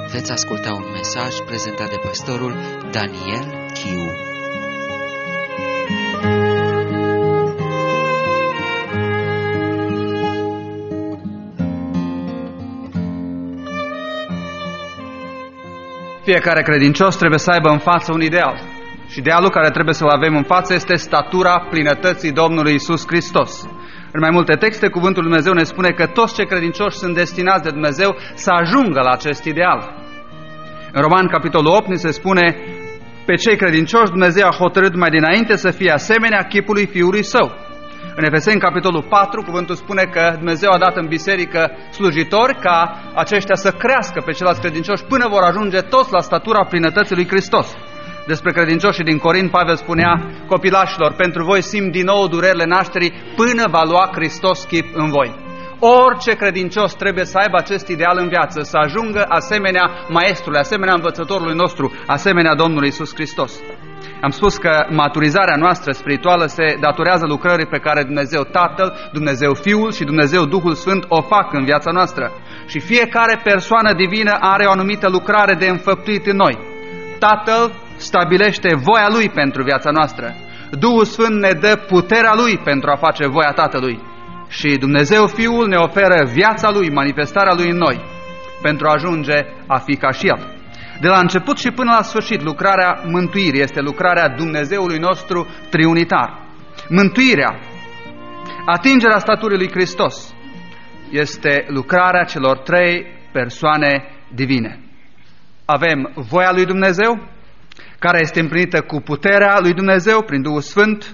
Veți asculta un mesaj prezentat de pastorul Daniel Chiu. Fiecare credincios trebuie să aibă în față un ideal. Și idealul care trebuie să-l avem în față este statura plinătății Domnului Iisus Hristos. În mai multe texte, cuvântul Lui Dumnezeu ne spune că toți cei credincioși sunt destinați de Dumnezeu să ajungă la acest ideal. În Roman, capitolul 8, ni se spune: pe cei credincioși Dumnezeu a hotărât mai dinainte să fie asemenea chipului Fiului Său. În Efeseni, capitolul 4, cuvântul spune că Dumnezeu a dat în biserică slujitori ca aceștia să crească pe ceilalți credincioși până vor ajunge toți la statura plinătății lui Hristos. Despre credincioșii din Corint, Pavel spunea: copilașilor, pentru voi simt din nou durerile nașterii până va lua Hristos chip în voi. Orice credincios trebuie să aibă acest ideal în viață, să ajungă asemenea maestrului, asemenea învățătorului nostru, asemenea Domnului Iisus Hristos. Am spus că maturizarea noastră spirituală se datorează lucrării pe care Dumnezeu Tatăl, Dumnezeu Fiul și Dumnezeu Duhul Sfânt o fac în viața noastră. Și fiecare persoană divină are o anumită lucrare de înfăptuit în noi. Tatăl stabilește voia Lui pentru viața noastră. Duhul Sfânt ne dă puterea Lui pentru a face voia Tatălui. Și Dumnezeu Fiul ne oferă viața Lui, manifestarea Lui în noi, pentru a ajunge a fi ca și El. De la început și până la sfârșit, lucrarea mântuirii este lucrarea Dumnezeului nostru triunitar. Mântuirea, atingerea staturii lui Hristos, este lucrarea celor trei persoane divine. Avem voia lui Dumnezeu, care este împlinită cu puterea lui Dumnezeu prin Duhul Sfânt,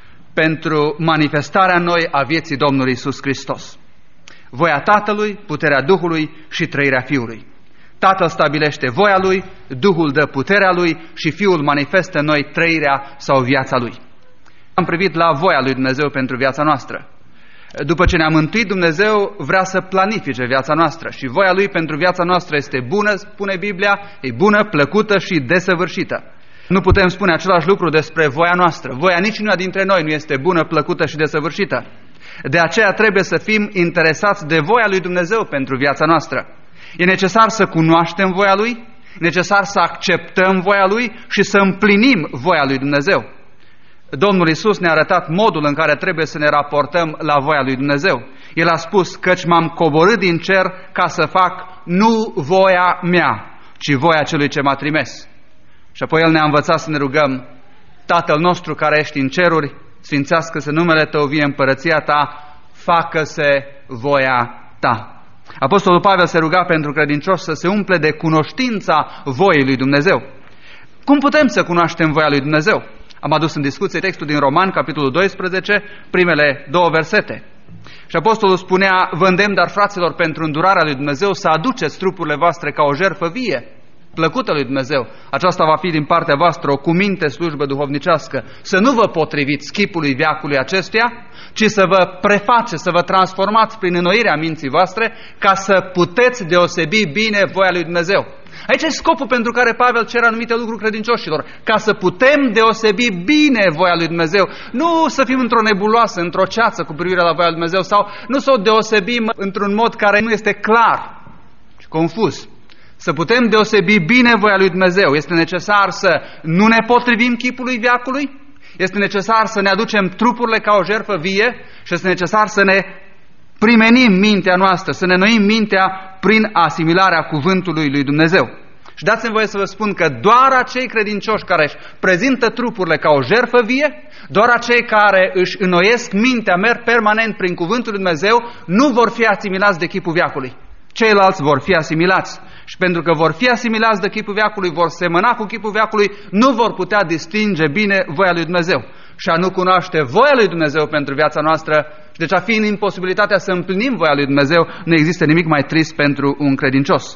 pentru manifestarea în noi a vieții Domnului Iisus Hristos. Voia Tatălui, puterea Duhului și trăirea Fiului. Tatăl stabilește voia Lui, Duhul dă puterea Lui și Fiul manifestă în noi trăirea sau viața Lui. Am privit la voia lui Dumnezeu pentru viața noastră. După ce ne-a mântuit, Dumnezeu vrea să planifice viața noastră și voia Lui pentru viața noastră este bună, spune Biblia, e bună, plăcută și desăvârșită. Nu putem spune același lucru despre voia noastră. Voia niciuna dintre noi nu este bună, plăcută și desăvârșită. De aceea trebuie să fim interesați de voia lui Dumnezeu pentru viața noastră. E necesar să cunoaștem voia Lui, e necesar să acceptăm voia Lui și să împlinim voia lui Dumnezeu. Domnul Iisus ne-a arătat modul în care trebuie să ne raportăm la voia lui Dumnezeu. El a spus: căci m-am coborât din cer ca să fac nu voia mea, ci voia celui ce m-a trimis. Și apoi El ne-a învățat să ne rugăm: Tatăl nostru care ești în ceruri, sfințească-se numele Tău, vie împărăția Ta, facă-se voia Ta. Apostolul Pavel se ruga pentru credincioși să se umple de cunoștința voii lui Dumnezeu. Cum putem să cunoaștem voia lui Dumnezeu? Am adus în discuție textul din Roman, capitolul 12, primele 2 versete. Și apostolul spunea: vă îndemn, dar fraților, pentru îndurarea lui Dumnezeu, să aduceți trupurile voastre ca o jertfă vie, plăcută lui Dumnezeu. Aceasta va fi din partea voastră o cuminte slujbă duhovnicească. Să nu vă potriviți chipului veacului acestuia, ci să vă prefaceți, să vă transformați prin înnoirea minții voastre, ca să puteți deosebi bine voia lui Dumnezeu. Aici e scopul pentru care Pavel cere anumite lucruri credincioșilor, ca să putem deosebi bine voia lui Dumnezeu. Nu să fim într-o nebuloasă, într-o ceață cu privire la voia lui Dumnezeu, sau nu să o deosebim într-un mod care nu este clar și confuz. Să putem deosebi bine voia lui Dumnezeu, este necesar să nu ne potrivim chipului veacului, este necesar să ne aducem trupurile ca o jertfă vie și este necesar să ne primenim mintea noastră, să ne înnoim mintea prin asimilarea cuvântului lui Dumnezeu. Și dați-mi voie să vă spun că doar acei credincioși care își prezintă trupurile ca o jertfă vie, doar acei care își înnoiesc mintea, merg permanent prin cuvântul lui Dumnezeu, nu vor fi asimilați de chipul veacului. Ceilalți vor fi asimilați. Și pentru că vor fi asimilați de chipul veacului, vor semăna cu chipul veacului, nu vor putea distinge bine voia lui Dumnezeu. Și a nu cunoaște voia lui Dumnezeu pentru viața noastră, și deci a fi în imposibilitatea să împlinim voia lui Dumnezeu, nu există nimic mai trist pentru un credincios.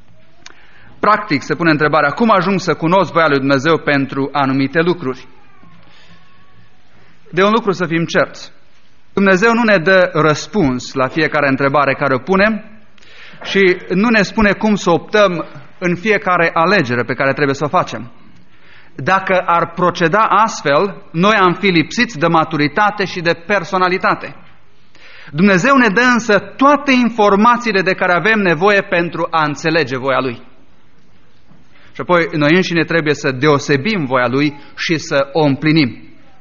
Practic se pune întrebarea: cum ajung să cunosc voia lui Dumnezeu pentru anumite lucruri? De un lucru să fim cerți: Dumnezeu nu ne dă răspuns la fiecare întrebare care o punem și nu ne spune cum să optăm în fiecare alegere pe care trebuie să o facem. Dacă ar proceda astfel, noi am fi lipsiți de maturitate și de personalitate. Dumnezeu ne dă însă toate informațiile de care avem nevoie pentru a înțelege voia Lui. Și apoi noi înșine trebuie să deosebim voia Lui și să o împlinim.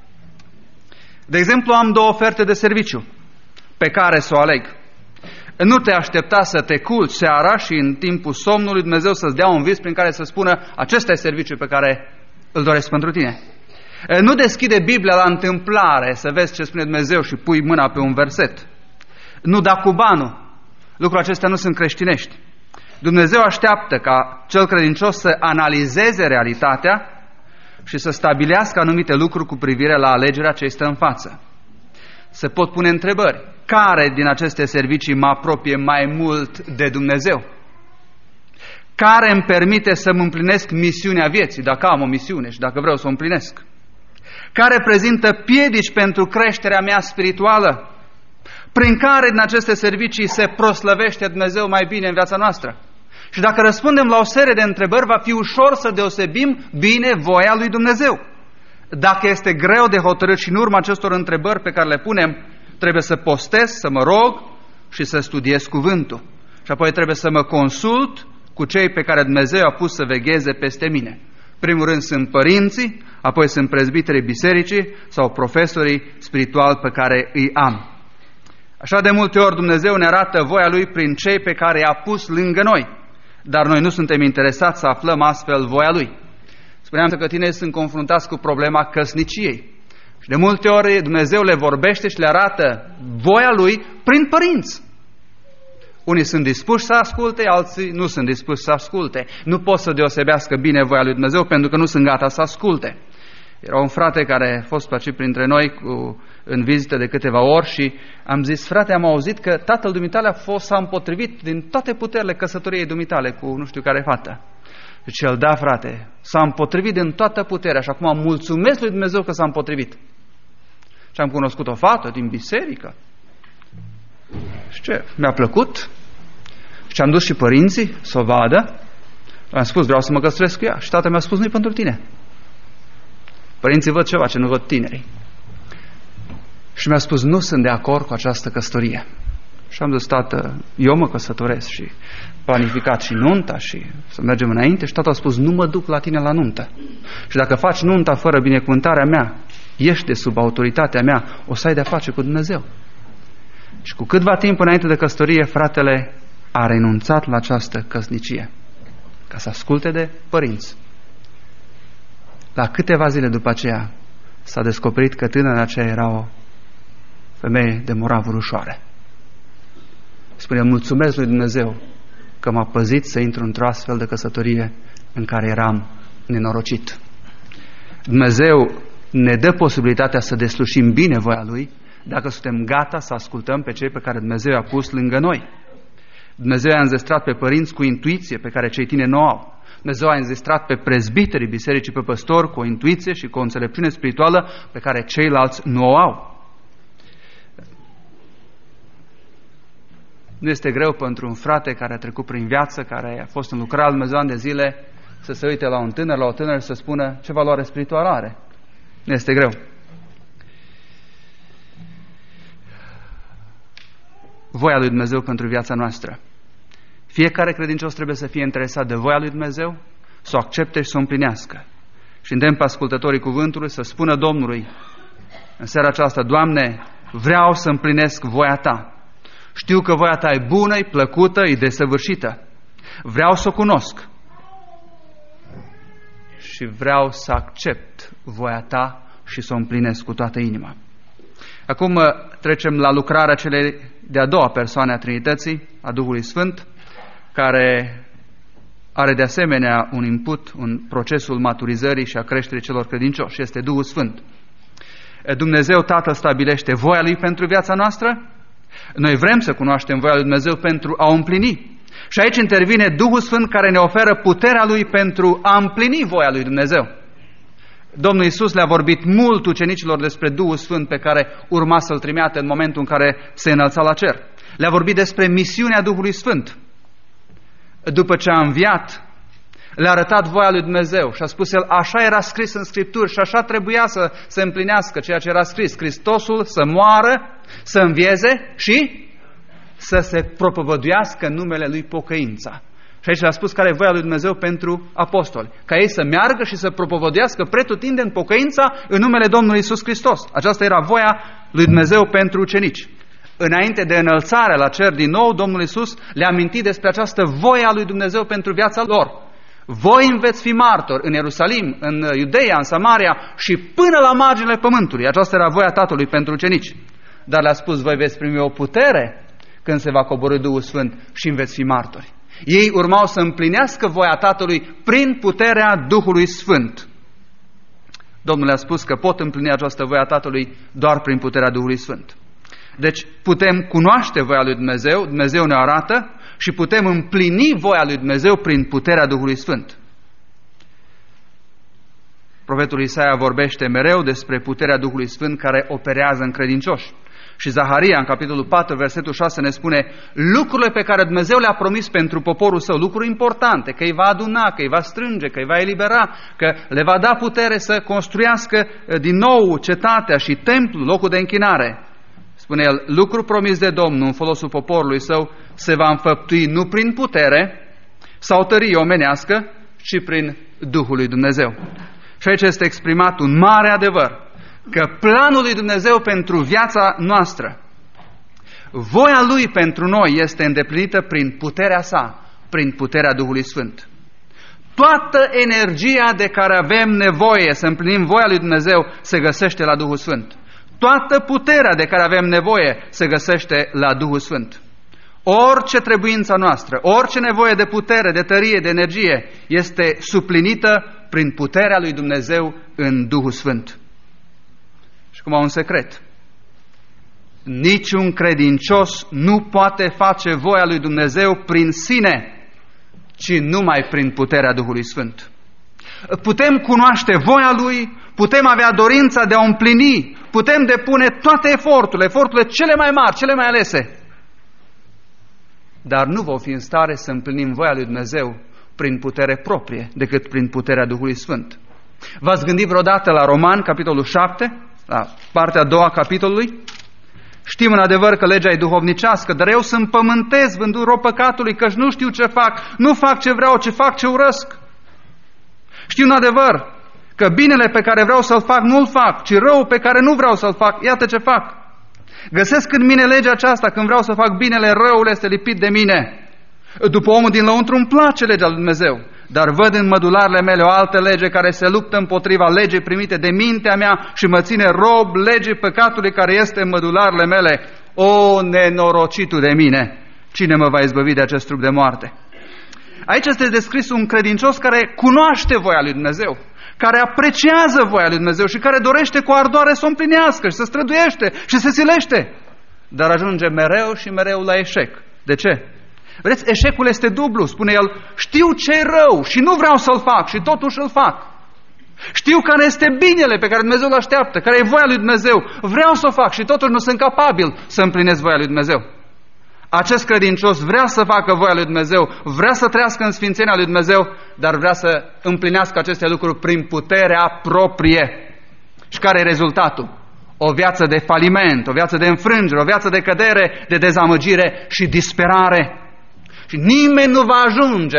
De exemplu, am 2 oferte de serviciu pe care să o aleg. Nu te aștepta să te culci seara și în timpul somnului Dumnezeu să-ți dea un vis prin care să spună: acesta e serviciul pe care îl doresc pentru tine. Nu deschide Biblia la întâmplare să vezi ce spune Dumnezeu și pui mâna pe un verset. Nu da cu banul. Lucrurile acestea nu sunt creștinești. Dumnezeu așteaptă ca cel credincios să analizeze realitatea și să stabilească anumite lucruri cu privire la alegerea ce stă în față. Se pot pune întrebări. Care din aceste servicii mă apropie mai mult de Dumnezeu? Care îmi permite să-mi împlinesc misiunea vieții, dacă am o misiune și dacă vreau să o împlinesc? Care prezintă piedici pentru creșterea mea spirituală? Prin care din aceste servicii se proslăvește Dumnezeu mai bine în viața noastră? Și dacă răspundem la o serie de întrebări, va fi ușor să deosebim bine voia lui Dumnezeu. Dacă este greu de hotărât și în urma acestor întrebări pe care le punem, trebuie să postez, să mă rog și să studiez cuvântul. Și apoi trebuie să mă consult cu cei pe care Dumnezeu a pus să vegheze peste mine. Primul rând sunt părinții, apoi sunt prezbiterii bisericii sau profesorii spirituali pe care îi am. Așa de multe ori Dumnezeu ne arată voia Lui prin cei pe care i-a pus lângă noi, dar noi nu suntem interesați să aflăm astfel voia Lui. Spuneam că tinerii sunt confruntați cu problema căsniciei. Și de multe ori Dumnezeu le vorbește și le arată voia Lui prin părinți. Unii sunt dispuși să asculte, alții nu sunt dispuși să asculte. Nu pot să deosebească bine voia lui Dumnezeu pentru că nu sunt gata să asculte. Era un frate care a fost plăcit printre noi în vizită de câteva ori și am zis: frate, am auzit că tatăl dumitale s-a împotrivit din toate puterile căsătoriei dumitale cu nu știu care fată. Deci el: da, frate, s-a împotrivit din toată puterea și acum mulțumesc lui Dumnezeu că s-a împotrivit. Și am cunoscut o fată din biserică. Și ce? Mi-a plăcut. Și am dus și părinții să o vadă. Am spus: vreau să mă căsătoresc cu ea. Și tatăl mi-a spus: nu-i pentru tine. Părinții văd ceva ce nu văd tinerii. Și mi-a spus: nu sunt de acord cu această căsătorie. Și am zis: tată, eu mă căsătoresc și planificat și nunta și să mergem înainte. Și tata a spus: nu mă duc la tine la nuntă. Și dacă faci nunta fără binecuvântarea mea, ești de sub autoritatea mea, o să ai de-a face cu Dumnezeu. Și cu câtva timp înainte de căsătorie, fratele a renunțat la această căsnicie ca să asculte de părinți. La câteva zile după aceea s-a descoperit că tânăra aceea era o femeie de moravuri ușoare. Spune: mulțumesc lui Dumnezeu că m-a păzit să intru într-o astfel de căsătorie în care eram nenorocit. Dumnezeu ne dă posibilitatea să deslușim bine voia Lui dacă suntem gata să ascultăm pe cei pe care Dumnezeu i-a pus lângă noi. Dumnezeu i-a înzestrat pe părinți cu intuiție pe care cei tineri nu au. Dumnezeu a înzestrat pe prezbiterii bisericii, pe păstori cu o intuiție și cu o înțelepciune spirituală pe care ceilalți nu o au. Nu este greu pentru un frate care a trecut prin viață, care a fost în lucrare lui Dumnezeu ani de zile, să se uite la un tânăr, la o tânără și să spună ce valoare spirituală are. Nu este greu. Voia lui Dumnezeu pentru viața noastră. Fiecare credincios trebuie să fie interesat de voia lui Dumnezeu, să o accepte și să o împlinească. Și îndemn pe ascultătorii cuvântului să spună Domnului în seara aceasta: Doamne, vreau să împlinesc voia Ta. Știu că voia Ta e bună, e plăcută, e desăvârșită. Vreau să o cunosc. Și vreau să accept voia Ta și să o împlinesc cu toată inima. Acum trecem la lucrarea celei de-a doua persoane a Trinității, a Duhului Sfânt, care are de asemenea un input în procesul maturizării și a creșterii celor credincioși. Este Duhul Sfânt. Dumnezeu Tatăl stabilește voia Lui pentru viața noastră. Noi vrem să cunoaștem voia Lui Dumnezeu pentru a o împlini. Și aici intervine Duhul Sfânt care ne oferă puterea Lui pentru a împlini voia Lui Dumnezeu. Domnul Iisus le-a vorbit mult ucenicilor despre Duhul Sfânt pe care urma să-L trimită în momentul în care se înălța la cer. Le-a vorbit despre misiunea Duhului Sfânt. După ce a înviat, le-a arătat voia lui Dumnezeu și a spus el: așa era scris în Scripturi și așa trebuia să se împlinească ceea ce era scris. Hristosul să moară, să învieze și să se propovăduiască în numele Lui pocăința. Și aici a spus care e voia lui Dumnezeu pentru apostoli. Ca ei să meargă și să propovăduiască pretutindeni pocăința în numele Domnului Iisus Hristos. Aceasta era voia lui Dumnezeu pentru ucenici. Înainte de înălțarea la cer din nou, Domnul Iisus le-a amintit despre această voie a lui Dumnezeu pentru viața lor. Voi îmi veți fi martori în Ierusalim, în Iudeia, în Samaria și până la marginile pământului. Aceasta era voia Tatălui pentru ucenici. Dar le-a spus, voi veți primi o putere când se va coborî Duhul Sfânt și îmi veți fi martori. Ei urmau să împlinească voia Tatălui prin puterea Duhului Sfânt. Domnul le-a spus că pot împlini această voia Tatălui doar prin puterea Duhului Sfânt. Deci putem cunoaște voia lui Dumnezeu, Dumnezeu ne arată, și putem împlini voia lui Dumnezeu prin puterea Duhului Sfânt. Profetul Isaia vorbește mereu despre puterea Duhului Sfânt care operează în credincioși. Și Zaharia, în capitolul 4, versetul 6, ne spune lucrurile pe care Dumnezeu le-a promis pentru poporul său, lucruri importante, că îi va aduna, că îi va strânge, că îi va elibera, că le va da putere să construiască din nou cetatea și templul, locul de închinare. Spune el, lucru promis de Domnul în folosul poporului său se va înfăptui nu prin putere sau tărie omenească, ci prin Duhul lui Dumnezeu. Și aici este exprimat un mare adevăr, că planul lui Dumnezeu pentru viața noastră, voia Lui pentru noi este îndeplinită prin puterea sa, prin puterea Duhului Sfânt. Toată energia de care avem nevoie să împlinim voia lui Dumnezeu se găsește la Duhul Sfânt. Toată puterea de care avem nevoie se găsește la Duhul Sfânt. Orice trebuința noastră, orice nevoie de putere, de tărie, de energie este suplinită prin puterea lui Dumnezeu în Duhul Sfânt. Și cum un secret, niciun credincios nu poate face voia lui Dumnezeu prin sine, ci numai prin puterea Duhului Sfânt. Putem cunoaște voia Lui, putem avea dorința de a o împlini, putem depune toate eforturile cele mai mari, cele mai alese, dar nu vom fi în stare să împlinim voia lui Dumnezeu prin putere proprie, decât prin puterea Duhului Sfânt. V-ați gândit vreodată la Roman, capitolul 7, la partea a doua capitolului? Știm în adevăr că legea e duhovnicească, dar eu sunt pământesc, vândut rob păcatului, căci nu știu ce fac, nu fac ce vreau, ci fac ce urăsc. Știu în adevăr că binele pe care vreau să-l fac nu-l fac, ci răul pe care nu vreau să-l fac, iată ce fac. Găsesc în mine legea aceasta, când vreau să fac binele, răul este lipit de mine. După omul din lăuntru îmi place legea lui Dumnezeu, dar văd în mădularele mele o altă lege care se luptă împotriva legii primite de mintea mea și mă ține rob legii păcatului care este în mădularele mele. O, nenorocitul de mine! Cine mă va izbăvi de acest trup de moarte? Aici este descris un credincios care cunoaște voia lui Dumnezeu, care apreciază voia lui Dumnezeu și care dorește cu ardoare să o împlinească și să străduiește și să silește, dar ajunge mereu și mereu la eșec. De ce? Vedeți, eșecul este dublu, spune el, știu ce-i rău și nu vreau să-l fac și totuși îl fac. Știu care este binele pe care Dumnezeu îl așteaptă, care e voia lui Dumnezeu, vreau să o fac și totuși nu sunt capabil să împlinesc voia lui Dumnezeu. Acest credincios vrea să facă voia lui Dumnezeu, vrea să trăiască în sfințenia lui Dumnezeu, dar vrea să împlinească aceste lucruri prin puterea proprie. Și care e rezultatul? O viață de faliment, o viață de înfrângere, o viață de cădere, de dezamăgire și disperare. Și nimeni nu va ajunge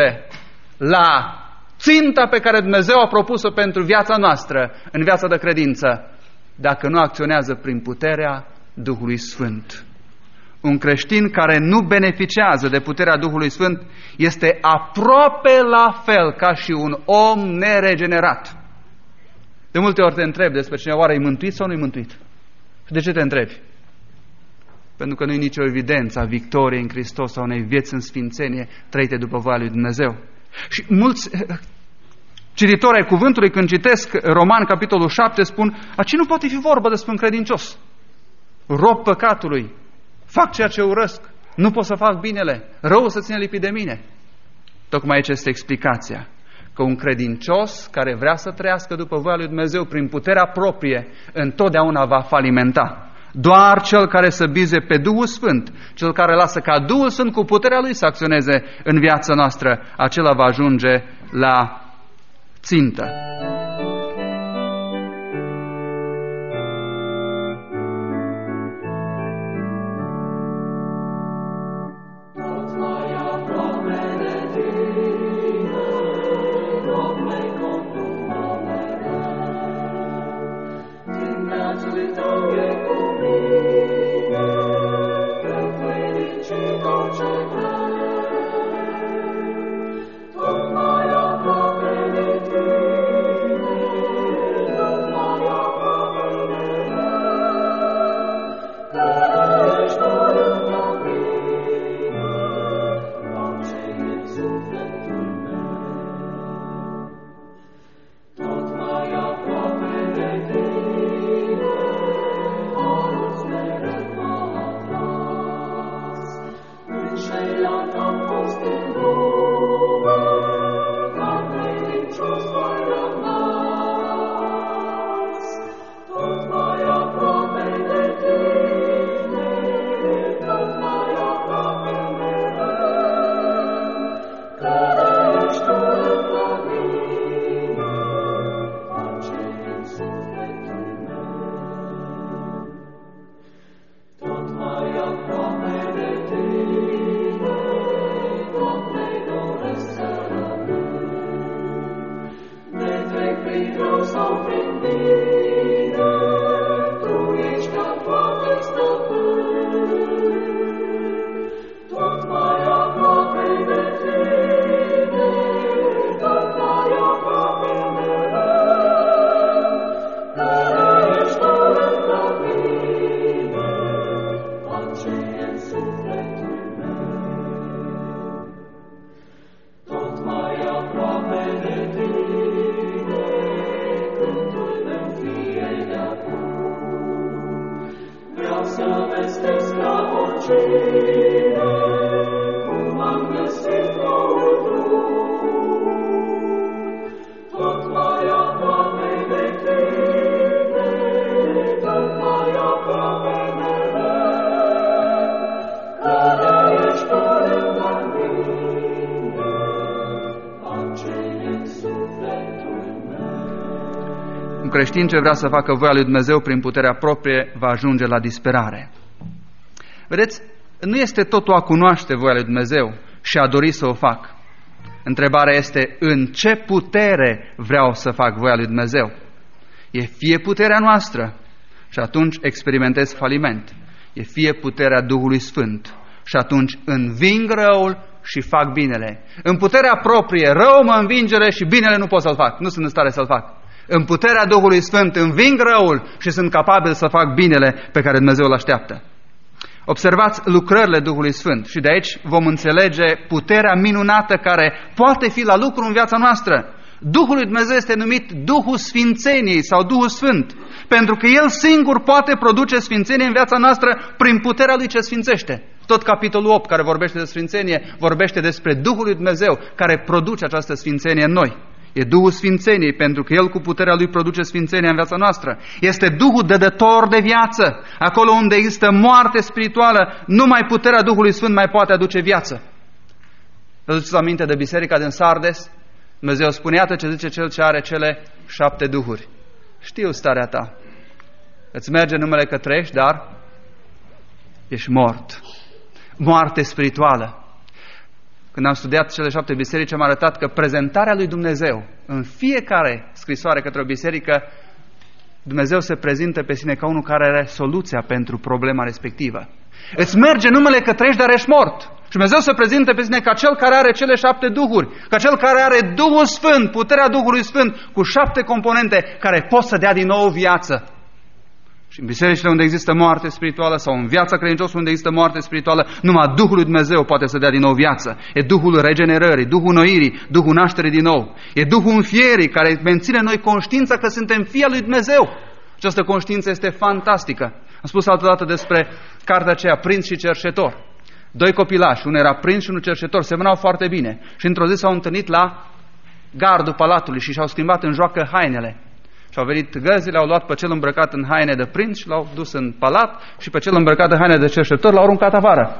la ținta pe care Dumnezeu a propus-o pentru viața noastră, în viața de credință, dacă nu acționează prin puterea Duhului Sfânt. Un creștin care nu beneficiază de puterea Duhului Sfânt este aproape la fel ca și un om neregenerat. De multe ori te întrebi despre cineva, oare e mântuit sau nu e mântuit? Și de ce te întrebi? Pentru că nu e nicio evidență a victoriei în Hristos sau unei vieți în sfințenie trăite după voia lui Dumnezeu. Și mulți cititori ai cuvântului, când citesc Roman, capitolul 7, spun, aici nu poate fi vorba despre un credincios. Rob păcatului, fac ceea ce urăsc, nu pot să fac binele, răul să ține lipit de mine. Tocmai aici este explicația, că un credincios care vrea să trăiască după voia lui Dumnezeu prin puterea proprie, întotdeauna va falimenta. Doar cel care să bize pe Duhul Sfânt, cel care lasă ca Duhul Sfânt cu puterea Lui să acționeze în viața noastră, acela va ajunge la țintă. Un creștin ce vrea să facă voia lui Dumnezeu prin puterea proprie va ajunge la disperare. Vedeți, nu este totul a cunoaște voia lui Dumnezeu și a dori să o fac. Întrebarea este în ce putere vreau să fac voia lui Dumnezeu. E fie puterea noastră și atunci experimentez faliment. E fie puterea Duhului Sfânt și atunci înving răul și fac binele. În puterea proprie, răul mă învingere și binele nu pot să-l fac. Nu sunt în stare să-l fac. În puterea Duhului Sfânt înving răul și sunt capabil să fac binele pe care Dumnezeu îl așteaptă. Observați lucrările Duhului Sfânt și de aici vom înțelege puterea minunată care poate fi la lucru în viața noastră. Duhul lui Dumnezeu este numit Duhul Sfințeniei sau Duhul Sfânt, pentru că El singur poate produce sfințenie în viața noastră prin puterea Lui ce sfințește. Tot capitolul 8 care vorbește de sfințenie vorbește despre Duhul lui Dumnezeu care produce această sfințenie în noi. E Duhul Sfințeniei, pentru că El cu puterea Lui produce sfințenia în viața noastră. Este Duhul dădător de viață. Acolo unde există moarte spirituală, numai puterea Duhului Sfânt mai poate aduce viață. Vă aduceți aminte de biserica din Sardes? Dumnezeu spune, iată ce zice cel ce are cele 7 duhuri. Știu starea ta. Îți merge numele că trăiești, dar ești mort. Moarte spirituală. Când am studiat cele 7 biserici, am arătat că prezentarea lui Dumnezeu în fiecare scrisoare către o biserică, Dumnezeu se prezintă pe sine ca unul care are soluția pentru problema respectivă. Îți merge numele că trăiești, dar ești mort. Și Dumnezeu se prezintă pe sine ca cel care are cele 7 duhuri, ca cel care are Duhul Sfânt, puterea Duhului Sfânt, cu 7 componente care pot să dea din nou viață. Și în bisericile unde există moarte spirituală sau în viața credincioșului unde există moarte spirituală, numai Duhul lui Dumnezeu poate să dea din nou viață. E Duhul regenerării, Duhul noirii, Duhul nașterii din nou. E Duhul înfierii care menține noi conștiința că suntem fii al lui Dumnezeu. Această conștiință este fantastică. Am spus altădată despre cartea aceea, Prinț și Cerșetor. 2 copilași, unul era prins și unul cerșetor, semănau foarte bine. Și într-o zi s-au întâlnit la gardul palatului și și-au schimbat în joacă hainele. Și au venit găzile, au luat pe cel îmbrăcat în haine de prinț și l-au dus în palat și pe cel îmbrăcat în haine de cerșetor l-au aruncat afară.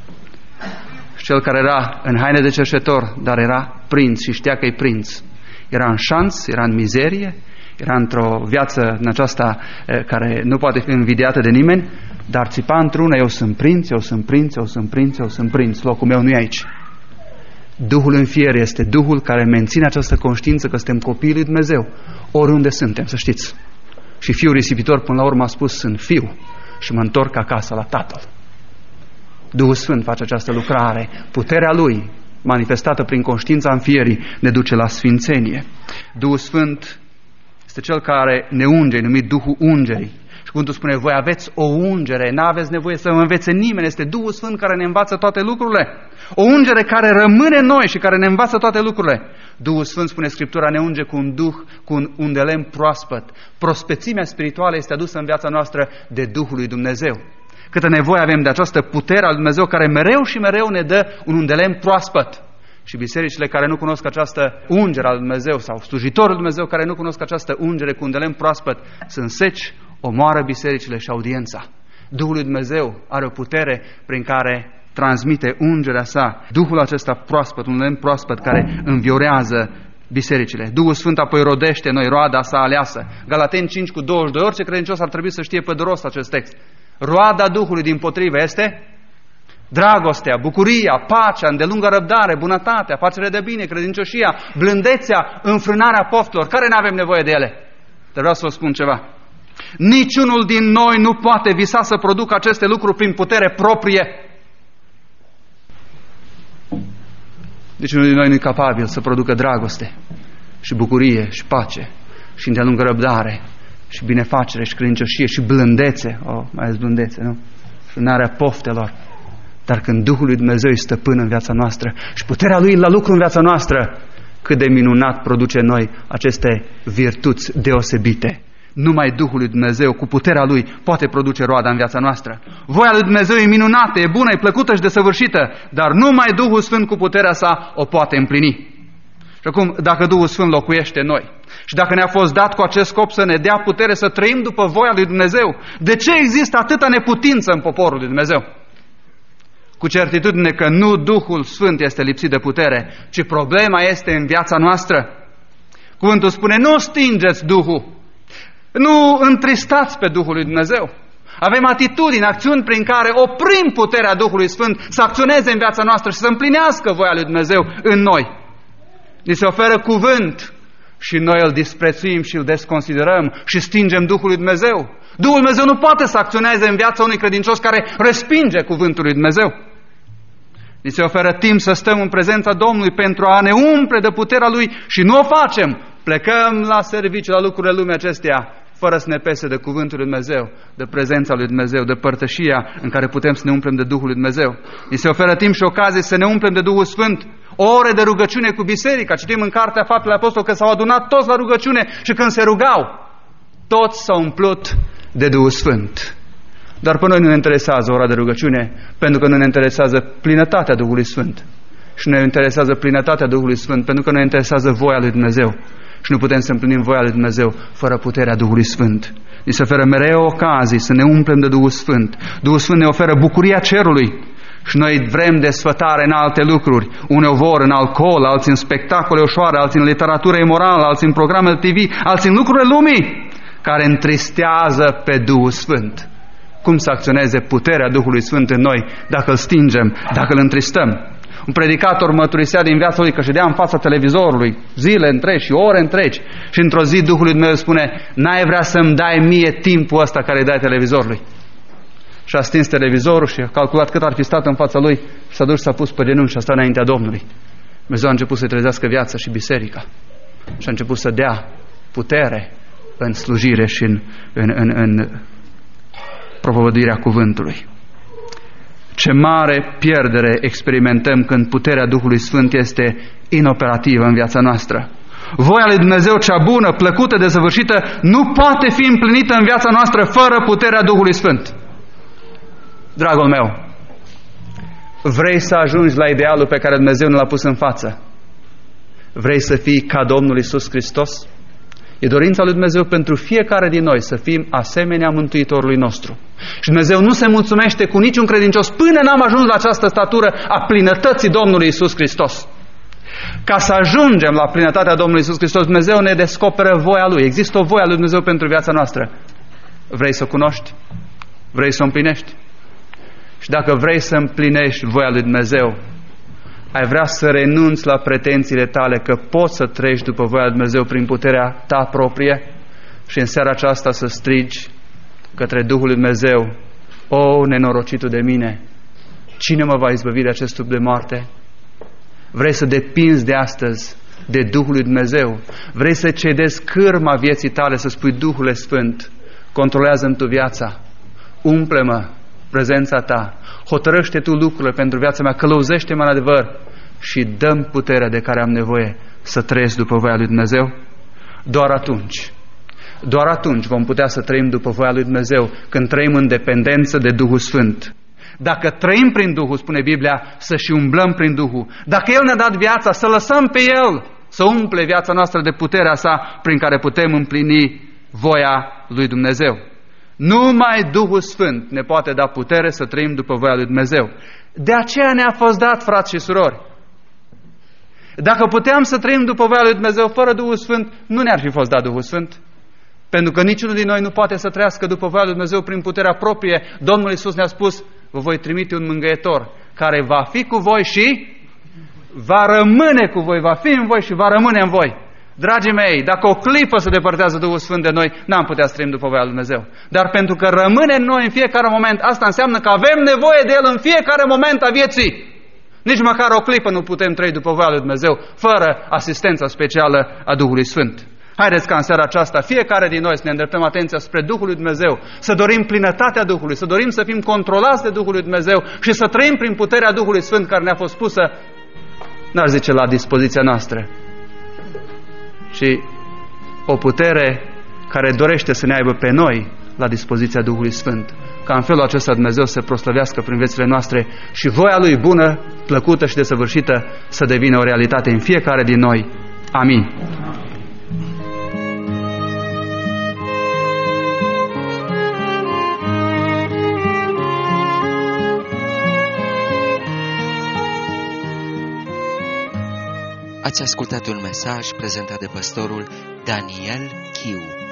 Și cel care era în haine de cerșetor, dar era prinț și știa că e prinț, era în șanț, era în mizerie, era într-o viață în aceasta care nu poate fi invidiată de nimeni, dar țipa într-una, eu sunt prinț, eu sunt prinț, eu sunt prinț, eu sunt prinț, locul meu nu e aici. Duhul înfier este Duhul care menține această conștiință că suntem copiii lui Dumnezeu, oriunde suntem, să știți. Și fiul risipitor până la urmă a spus, sunt fiu și mă întorc acasă la Tatăl. Duhul Sfânt face această lucrare, puterea Lui, manifestată prin conștiința înfierii, ne duce la sfințenie. Duhul Sfânt este Cel care ne unge, numit Duhul ungerii. Și cuvântul spune, voi aveți o ungere, n-aveți nevoie să învețe nimeni, este Duhul Sfânt care ne învață toate lucrurile. O ungere care rămâne în noi și care ne învață toate lucrurile. Duhul Sfânt, spune Scriptura, ne unge cu un duh, cu un de lemn proaspăt. Prospețimea spirituală este adusă în viața noastră de Duhul lui Dumnezeu. Câtă nevoie avem de această putere a lui Dumnezeu care mereu și mereu ne dă un de lemn proaspăt. Și bisericile care nu cunosc această ungere a lui Dumnezeu sau slujitorul lui Dumnezeu care nu cunosc această ungere cu un de lemn proaspăt sunt seci, omoară bisericile și audiența. Duhul lui Dumnezeu are o putere prin care transmite ungerea sa, Duhul acesta proaspăt, un lemn proaspăt care înviorează bisericile. Duhul Sfânt apoi rodește noi roada sa aleasă. Galateni 5:22, orice credincios ar trebui să știe pe de rost acest text. Roada Duhului dimpotrivă este dragostea, bucuria, pacea, îndelungă răbdare, bunătatea, facere de bine, credincioșia, blândețea, înfrânarea poftelor. Care nu avem nevoie de ele? Dar vreau să vă spun ceva. Niciunul din noi nu poate visa să producă aceste lucruri prin putere proprie. Niciunul din noi nu e capabil să producă dragoste și bucurie și pace și îndelungă răbdare și binefacere și credincioșie și blândețe. Mai ales blândețe, nu? Frânarea poftelor. Dar când Duhul lui Dumnezeu e stăpân în viața noastră și puterea Lui la lucru în viața noastră, cât de minunat produce în noi aceste virtuți deosebite. Numai Duhul lui Dumnezeu cu puterea Lui poate produce roada în viața noastră. Voia lui Dumnezeu e minunată, e bună, e plăcută și desăvârșită, dar numai Duhul Sfânt cu puterea sa o poate împlini. Și acum, dacă Duhul Sfânt locuiește în noi și dacă ne-a fost dat cu acest scop să ne dea putere să trăim după voia lui Dumnezeu, de ce există atâta neputință în poporul lui Dumnezeu? Cu certitudine că nu Duhul Sfânt este lipsit de putere, ci problema este în viața noastră. Cuvântul spune, nu stingeți Duhul. Nu întristați pe Duhul lui Dumnezeu. Avem atitudini, acțiuni prin care oprim puterea Duhului Sfânt să acționeze în viața noastră și să împlinească voia lui Dumnezeu în noi. Ni se oferă cuvânt și noi îl disprețuim și îl desconsiderăm și stingem Duhul lui Dumnezeu. Duhul lui Dumnezeu nu poate să acționeze în viața unui credincios care respinge cuvântul lui Dumnezeu. Ni se oferă timp să stăm în prezența Domnului pentru a ne umple de puterea Lui și nu o facem. Plecăm la serviciu, la lucrurile lumii acesteia, fără să ne pese de cuvântul lui Dumnezeu, de prezența lui Dumnezeu, de părtășia în care putem să ne umplem de Duhul lui Dumnezeu. Ni se oferă timp și ocazie să ne umplem de Duhul Sfânt. Ore de rugăciune cu biserica. Citim în Cartea Faptele Apostolilor că s-au adunat toți la rugăciune și când se rugau, toți s-au umplut de Duhul Sfânt. Dar pe noi nu ne interesează ora de rugăciune, pentru că nu ne interesează plinătatea Duhului Sfânt. Și ne interesează plinătatea Duhului Sfânt, pentru că ne interesează voia lui Dumnezeu. Și nu putem să împlinim voia lui Dumnezeu fără puterea Duhului Sfânt. Ni se oferă mereu ocazii să ne umplem de Duhul Sfânt. Duhul Sfânt ne oferă bucuria cerului. Și noi vrem desfătare în alte lucruri. Unii vor în alcool, alții în spectacole ușoare, alții în literatură imorală, alții în programe TV, alții în lucrurile lumii, care întristează pe Duhul Sfânt. Cum să acționeze puterea Duhului Sfânt în noi dacă îl stingem, dacă îl întristăm? Un predicator mărturisea din viața lui că ședea în fața televizorului zile întregi și ore întregi și într-o zi Duhul lui Dumnezeu spune: n-ai vrea să-mi dai mie timpul ăsta care îi dai televizorului? Și a stins televizorul și a calculat cât ar fi stat în fața lui și s-a dus și s-a pus pe genunchi și a stat înaintea Domnului. Dumnezeu a început să-i trezească viața și biserica și a început să dea putere în slujire și în propovăduirea cuvântului. Ce mare pierdere experimentăm când puterea Duhului Sfânt este inoperativă în viața noastră. Voia lui Dumnezeu cea bună, plăcută, desăvârșită, nu poate fi împlinită în viața noastră fără puterea Duhului Sfânt. Dragul meu, vrei să ajungi la idealul pe care Dumnezeu ne l-a pus în față? Vrei să fii ca Domnul Iisus Hristos? E dorința lui Dumnezeu pentru fiecare din noi să fim asemenea Mântuitorului nostru. Și Dumnezeu nu se mulțumește cu niciun credincios până n-am ajuns la această statură a plinătății Domnului Iisus Hristos. Ca să ajungem la plinătatea Domnului Iisus Hristos, Dumnezeu ne descoperă voia Lui. Există o voie a lui Dumnezeu pentru viața noastră. Vrei să o cunoști? Vrei să o împlinești? Și dacă vrei să împlinești voia lui Dumnezeu, ai vrea să renunți la pretențiile tale că poți să treci după voia lui Dumnezeu prin puterea ta proprie și în seara aceasta să strigi către Duhul lui Dumnezeu: o, nenorocitul de mine, cine mă va izbăvi de acest trup de moarte? Vrei să depinzi de astăzi de Duhul lui Dumnezeu? Vrei să cedezi cârma vieții tale, să spui: Duhule Sfânt, controlează-mi tu viața, umple-mă prezența ta, hotărăște tu lucrurile pentru viața mea, călăuzește-mă în adevăr și dă-mi puterea de care am nevoie să trăiesc după voia lui Dumnezeu. Doar atunci vom putea să trăim după voia lui Dumnezeu, când trăim în dependență de Duhul Sfânt. Dacă trăim prin Duhul, spune Biblia, să și umblăm prin Duhul. Dacă El ne-a dat viața, să lăsăm pe El să umple viața noastră de puterea sa prin care putem împlini voia lui Dumnezeu. Numai Duhul Sfânt ne poate da putere să trăim după voia lui Dumnezeu. De aceea ne-a fost dat, frați și surori. Dacă puteam să trăim după voia lui Dumnezeu fără Duhul Sfânt, nu ne-ar fi fost dat Duhul Sfânt. Pentru că niciunul din noi nu poate să trăiască după voia lui Dumnezeu prin puterea proprie. Domnul Iisus ne-a spus: vă voi trimite un mângâietor care va fi cu voi și va rămâne cu voi, va fi în voi și va rămâne în voi. Dragii mei, dacă o clipă se depărtează Duhul Sfânt de noi, n-am putea să trăim după voia lui Dumnezeu. Dar pentru că rămâne în noi în fiecare moment, asta înseamnă că avem nevoie de El în fiecare moment a vieții. Nici măcar o clipă nu putem trăi după voia lui Dumnezeu fără asistența specială a Duhului Sfânt. Haideți ca în seara aceasta fiecare din noi să ne îndreptăm atenția spre Duhul lui Dumnezeu, să dorim plinătatea Duhului, să dorim să fim controlați de Duhul lui Dumnezeu și să trăim prin puterea Duhului Sfânt care ne-a fost pusă, n-aș zice la dispoziția noastră, ci o putere care dorește să ne aibă pe noi la dispoziția Duhului Sfânt, ca în felul acesta Dumnezeu să se proslăvească prin viețile noastre și voia Lui bună, plăcută și desăvârșită să devină o realitate în fiecare din noi. Amin. Ați ascultat un mesaj prezentat de pastorul Daniel Chiu.